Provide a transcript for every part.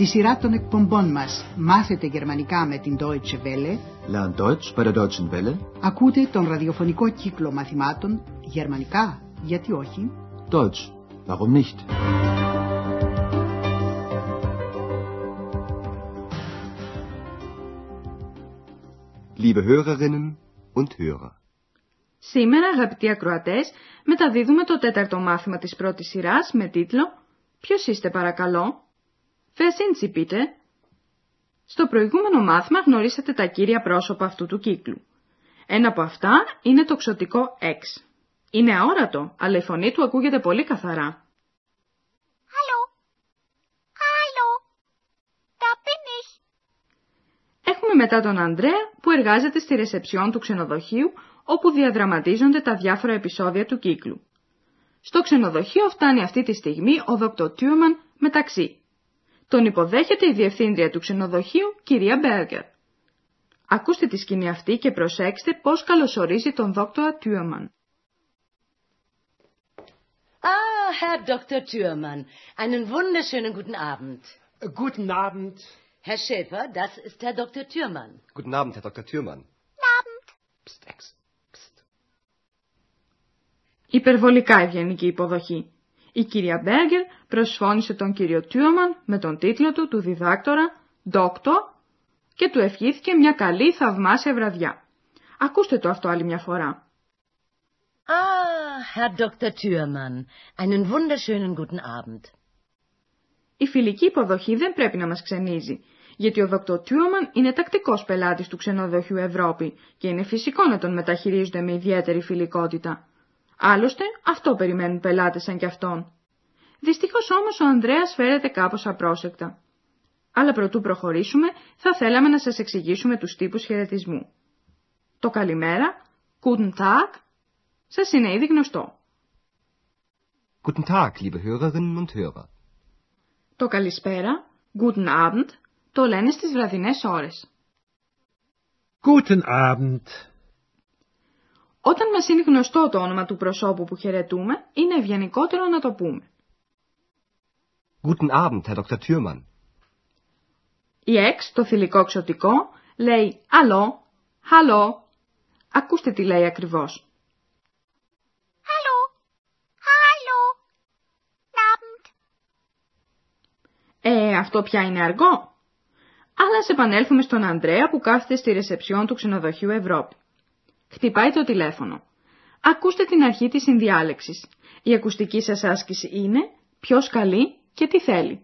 σειρά των εκπομπών μας «Μάθετε γερμανικά με την Deutsche Welle». Lern Deutsch bei der Deutschen Welle. Ακούτε τον ραδιοφωνικό κύκλο μαθημάτων «Γερμανικά, γιατί όχι?» Deutsch, warum nicht? Liebe Hörerinnen und Hörer. Σήμερα, αγαπητοί ακροατές, μεταδίδουμε το τέταρτο μάθημα της πρώτης σειράς με τίτλο «Ποιος είστε παρακαλώ?» Wer sind Sie bitte? Στο προηγούμενο μάθημα γνωρίσατε τα κύρια πρόσωπα αυτού του κύκλου. Ένα από αυτά είναι το ξωτικό X. Είναι αόρατο, αλλά η φωνή του ακούγεται πολύ καθαρά. Hallo. Hallo. Da bin ich. Έχουμε μετά τον Ανδρέα που εργάζεται στη ρεσεψιόν του ξενοδοχείου όπου διαδραματίζονται τα διάφορα επεισόδια του κύκλου. Στο ξενοδοχείο φτάνει αυτή τη στιγμή ο Dr. Thürmann με ταξί. Τον υποδέχεται η διευθύντρια του ξενοδοχείου, κυρία Berger. Ακούστε τη σκηνή αυτή και προσέξτε πώς καλωσορίζει τον Dr. Thürmann. Ah, Herr Dr. Thürmann, einen wunderschönen guten Abend. Guten Abend. Herr Schäfer, das ist Herr Dr. Thürmann. Guten Abend, Herr Dr. Thürmann. Guten Abend. Psst, Ex. Psst. Υπερβολικά ευγενική υποδοχή. Η κυρία Μπέργκερ προσφώνησε τον κύριο Thürmann με τον τίτλο του διδάκτορα «Doctor» και του ευχήθηκε μια καλή θαυμάσια βραδιά. Ακούστε το αυτό άλλη μια φορά. Ah, Herr Dr. Thürmann, einen wunderschönen guten Abend. Η φιλική υποδοχή δεν πρέπει να μας ξενίζει, γιατί ο Dr. Thürmann είναι τακτικός πελάτης του ξενοδοχείου Ευρώπη και είναι φυσικό να τον μεταχειρίζονται με ιδιαίτερη φιλικότητα. Άλλωστε, αυτό περιμένουν πελάτες σαν κι αυτόν. Δυστυχώς όμως ο Ανδρέας φέρεται κάπως απρόσεκτα. Αλλά προτού προχωρήσουμε, θα θέλαμε να σας εξηγήσουμε τους τύπους χαιρετισμού. Το καλημέρα, Guten Tag, σας είναι ήδη γνωστό. Guten Tag, liebe Hörerinnen und Hörer. Το καλησπέρα, Guten Abend, το λένε στις βραδινές ώρες. Guten Abend. Όταν μας είναι γνωστό το όνομα του προσώπου που χαιρετούμε, είναι ευγενικότερο να το πούμε. Guten Abend, Herr Dr. Thürmann. Η X, το θηλυκό ξωτικό, λέει «Αλλό», «Χαλό». Ακούστε τι λέει ακριβώς. Hallo. Hallo. Guten Abend. Αυτό πια είναι αργό. Αλλά ας επανέλθουμε στον Ανδρέα που κάθεται στη ρεσεψιόν του ξενοδοχείου Ευρώπη. Χτυπάει το τηλέφωνο. Ακούστε την αρχή της συνδιάλεξης. Η ακουστική σας άσκηση είναι ποιος καλεί και τι θέλει.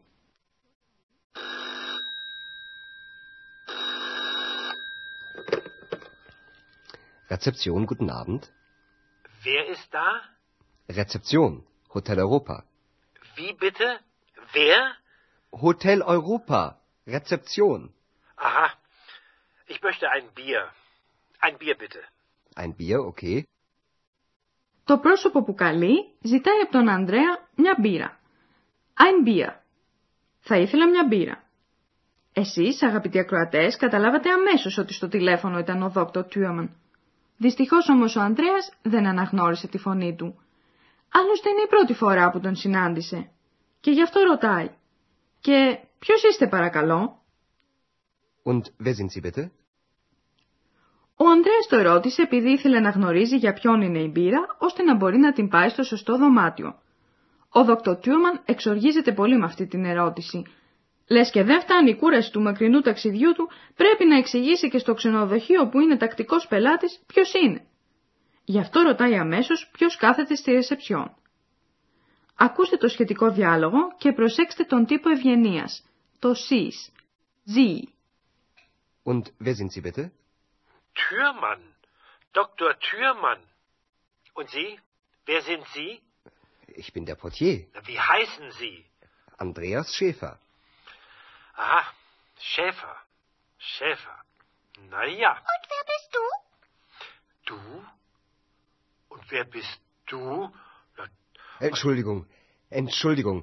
Rezeption, guten Abend. Wer ist da? Rezeption, Hotel Europa. Wie bitte? Wer? Hotel Europa, Rezeption. Aha. Ich möchte ein Bier. Ein Bier bitte. Ein Bier, okay. Το πρόσωπο που καλεί ζητάει από τον Ανδρέα μια μπύρα. Ein Bier. Θα ήθελα μια μπύρα. Εσείς, αγαπητοί ακροατές, καταλάβατε αμέσως ότι στο τηλέφωνο ήταν ο Dr. Thürmann. Δυστυχώς όμως ο Ανδρέας δεν αναγνώρισε τη φωνή του. Άλλωστε είναι η πρώτη φορά που τον συνάντησε. Και γι' αυτό ρωτάει. Και ποιος είστε παρακαλώ? Und wer sind Sie bitte? Ο Ανδρέας το ρώτησε επειδή ήθελε να γνωρίζει για ποιον είναι η μπύρα, ώστε να μπορεί να την πάει στο σωστό δωμάτιο. Ο Dr. Thürmann εξοργίζεται πολύ με αυτή την ερώτηση. Λες και δεν φτάνει η κούραση του μακρινού ταξιδιού του, πρέπει να εξηγήσει και στο ξενοδοχείο που είναι τακτικός πελάτης ποιος είναι. Γι' αυτό ρωτάει αμέσως ποιος κάθεται στη ρεσεψιόν. Ακούστε το σχετικό διάλογο και προσέξτε τον τύπο ευγενίας, το «σεις», «Sie». Und wer sind Sie bitte? Thürmann. Dr. Thürmann. Und Sie? Wer sind Sie? Ich bin der Portier. Wie heißen Sie? Andreas Schäfer. Aha, Schäfer. Schäfer. Na ja. Und wer bist du? Du? Und wer bist du? Na, Entschuldigung.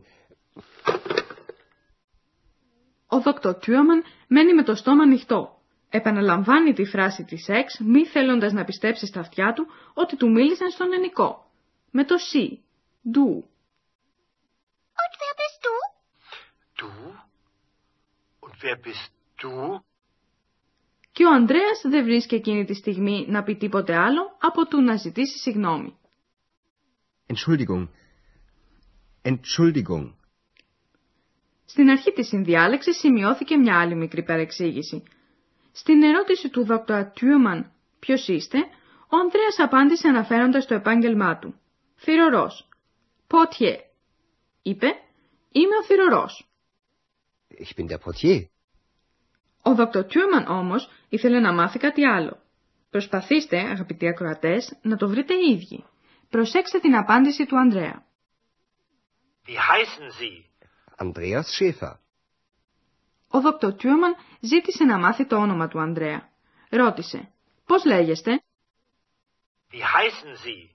Ο Dr. Thürmann μένει με το στόμα ανοιχτό. Επαναλαμβάνει τη φράση της X, μη θέλοντας να πιστέψει στα αυτιά του ότι του μίλησαν στον ελληνικό. Με το «Sie», «Du». Und wer bist du? Du? wer bist du? Και ο Ανδρέας δεν βρίσκει εκείνη τη στιγμή να πει τίποτε άλλο από του να ζητήσει συγγνώμη. Entschuldigung. Entschuldigung. Στην αρχή της συνδιάλεξης σημειώθηκε μια άλλη μικρή παρεξήγηση. Στην ερώτηση του Dr. Thürmann «Ποιος είστε?», ο Ανδρέας απάντησε αναφέροντας το επάγγελμά του. «Θυρωρός». «Portier». Είπε «Είμαι ο θυρωρός». Ich bin der Portier. Ο Dr. Thürmann όμως ήθελε να μάθει κάτι άλλο. Προσπαθήστε, αγαπητοί ακροατές, να το βρείτε οι ίδιοι. Προσέξτε την απάντηση του Ανδρέα. Wie heißen Sie? Andreas Schäfer. Ο Dr. Thürmann ζήτησε να μάθει το όνομα του Ανδρέα. Ρώτησε, πώς λέγεστε? Wie heißen Sie?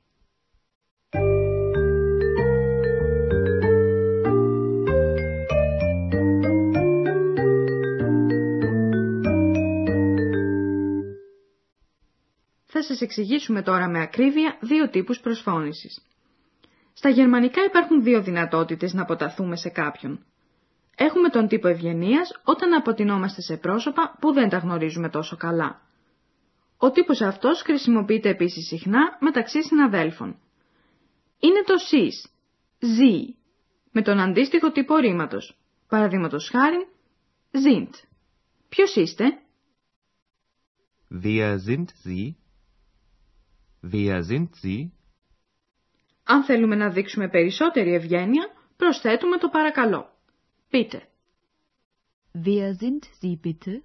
Θα σας εξηγήσουμε τώρα με ακρίβεια δύο τύπους προσφώνησης. Στα γερμανικά υπάρχουν δύο δυνατότητες να αποταθούμε σε κάποιον. Έχουμε τον τύπο ευγενίας όταν αποτεινόμαστε σε πρόσωπα που δεν τα γνωρίζουμε τόσο καλά. Ο τύπος αυτός χρησιμοποιείται επίσης συχνά μεταξύ συναδέλφων. Είναι το σεις, sie, με τον αντίστοιχο τύπο ρήματος. Παραδείγματος χάριν, sind. Ποιος είστε? Wer sind Sie? Wer sind Sie? Αν θέλουμε να δείξουμε περισσότερη ευγένεια, προσθέτουμε το παρακαλώ. Πείτε. Wer sind Sie bitte?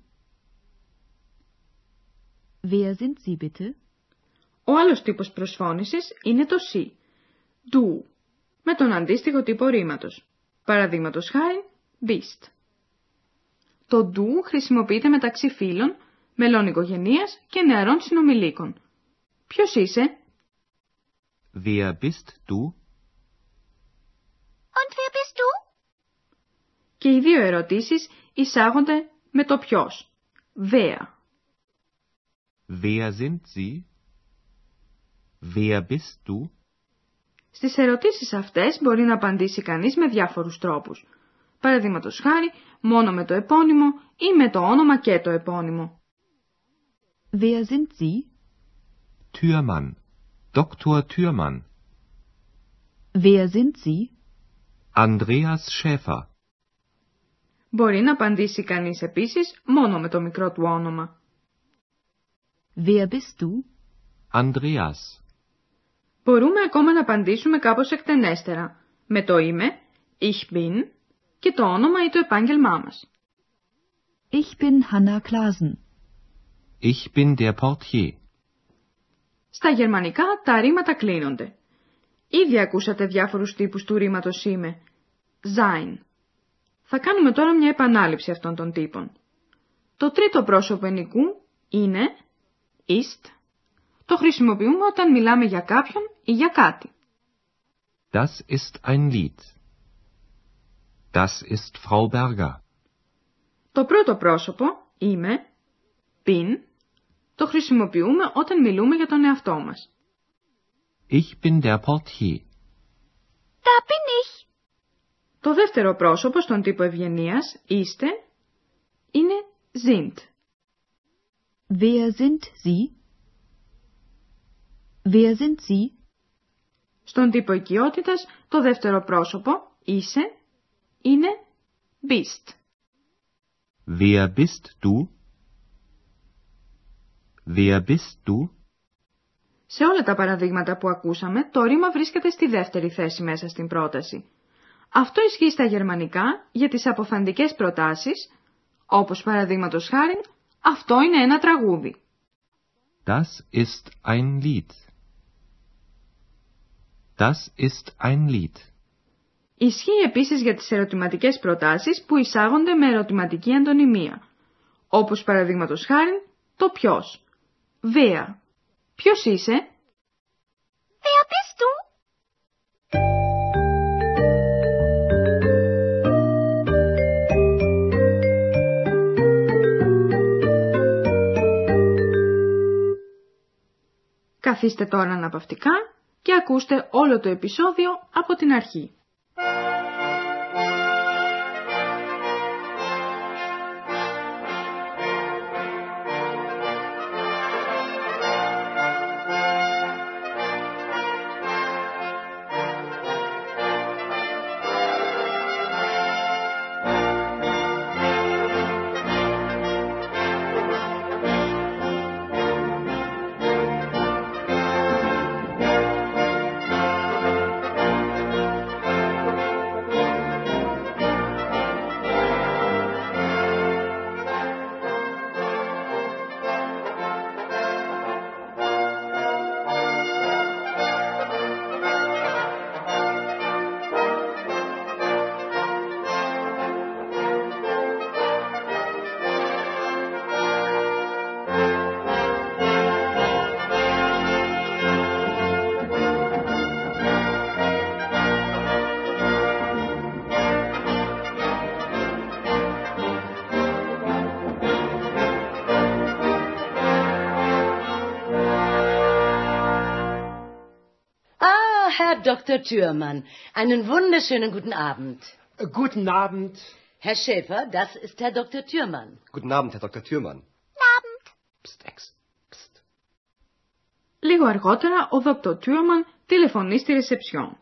Wer sind Sie bitte? Ο άλλος τύπος προσφώνησης είναι το sie, du, με τον αντίστοιχο τύπο ρήματος. Παραδείγματος χάριν, bist. Το du χρησιμοποιείται μεταξύ φίλων, μελών οικογενείας και νεαρών συνομιλίκων. Ποιος είσαι? Wer bist du? Und wer bist du? Και οι δύο ερωτήσεις εισάγονται με το ποιος. Wer. Wer sind Sie? Wer bist du? Στις ερωτήσεις αυτές μπορεί να απαντήσει κανείς με διάφορους τρόπους. Παραδείγματος χάρη, μόνο με το επώνυμο ή με το όνομα και το επώνυμο. Wer sind Sie? Thürmann. Dr. Thürmann. Wer sind Sie? Andreas Schäfer. Μπορεί να απαντήσει κανείς επίσης μόνο με το μικρό του όνομα. Wer bist du? Andreas. Μπορούμε ακόμα να απαντήσουμε κάπως εκτενέστερα, με το είμαι, ich bin, και το όνομα ή το επάγγελμά μας. Ich bin Hanna Klasen. Ich bin der Portier. Στα γερμανικά τα ρήματα κλείνονται. Ήδη ακούσατε διάφορους τύπους του ρήματος είμαι. Sein. Θα κάνουμε τώρα μια επανάληψη αυτών των τύπων. Το τρίτο πρόσωπο ενικού είναι ist. Το χρησιμοποιούμε όταν μιλάμε για κάποιον ή για κάτι. Das ist ein Lied. Das ist Frau Berger. Το πρώτο πρόσωπο είμαι, bin, το χρησιμοποιούμε όταν μιλούμε για τον εαυτό μας. Ich bin der Portier. Da bin ich. Το δεύτερο πρόσωπο στον τύπο ευγενείας, είστε, είναι sind. Wer sind Sie? Wer sind Sie? Στον τύπο οικειότητας, το δεύτερο πρόσωπο, είσαι, είναι bist. Wer bist du? Wer bist du? Σε όλα τα παραδείγματα που ακούσαμε, το ρήμα βρίσκεται στη δεύτερη θέση μέσα στην πρόταση. Αυτό ισχύει στα γερμανικά για τις αποφαντικές προτάσεις, όπως παραδείγματος χάριν, αυτό είναι ένα τραγούδι. Das ist ein Lied. Das ist ein Lied. Ισχύει επίσης για τις ερωτηματικές προτάσεις που εισάγονται με ερωτηματική αντωνυμία, όπως παραδείγματος χάριν, το ποιος. Wer. Ποιος είσαι? Wer bist du? Καθίστε τώρα αναπαυτικά και ακούστε όλο το επεισόδιο από την αρχή. Herr Dr. Thürmann, einen wunderschönen guten Abend. Guten Abend. Herr Schäfer, das ist Herr Dr. Thürmann. Guten Abend, Herr Dr. Thürmann. Abend. Psst, Ex. Psst. Λίγο αργότερα, ο Δόκτωρ Τιούμαν τηλεφωνεί στη ρεσεψιόν.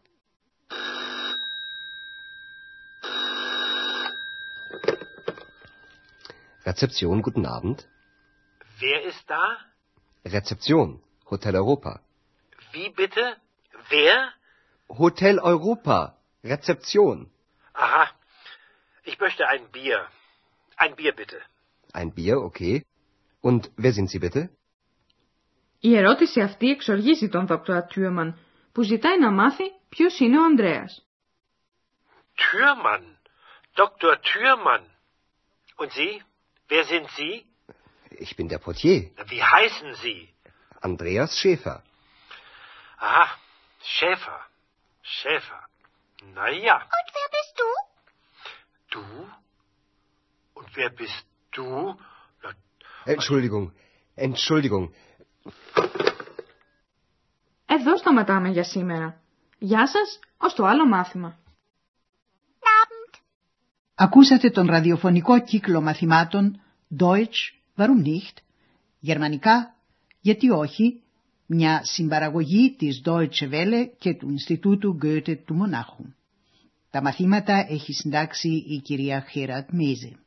Rezeption, guten Abend. Wer ist da? Rezeption, Hotel Europa. Wie bitte? Wer? Hotel Europa, Rezeption. Aha. Ich möchte ein Bier. Ein Bier bitte. Ein Bier, okay. Und wer sind Sie bitte? Η ερώτηση αυτή εξοργίζει τον Δόκτωρα Τιούμαν, που ζητάει να μάθει ποιος είναι ο Ανδρέας. Thürmann. Dr. Thürmann. Und Sie? Wer sind Sie? Ich bin der Portier, Wie heißen Sie? Andreas Schäfer. Aha. Schäfer. Schäfer. Na ja. Und wer bist du? Du? Und wer bist du? Na, Entschuldigung. Εδώ σταματάμε για σήμερα. Γεια σας, ως το άλλο μάθημα. Abend. Ακούσατε τον ραδιοφωνικό κύκλο μαθημάτων Deutsch, warum nicht? Γερμανικά, γιατί όχι? Μια συμπαραγωγή της Deutsche Welle και του Ινστιτούτου Goethe του Μονάχου. Τα μαθήματα έχει συντάξει η κυρία Χέρατ Μέιζε.